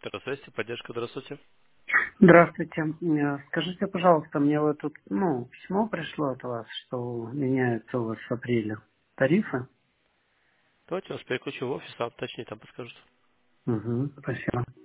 Здравствуйте, поддержка, здравствуйте. Здравствуйте. Скажите, пожалуйста, мне вот тут, письмо пришло от вас, что меняются у вас с апреля тарифы. Давайте я вас переключу в офис, а точнее там подскажут. Угу, спасибо.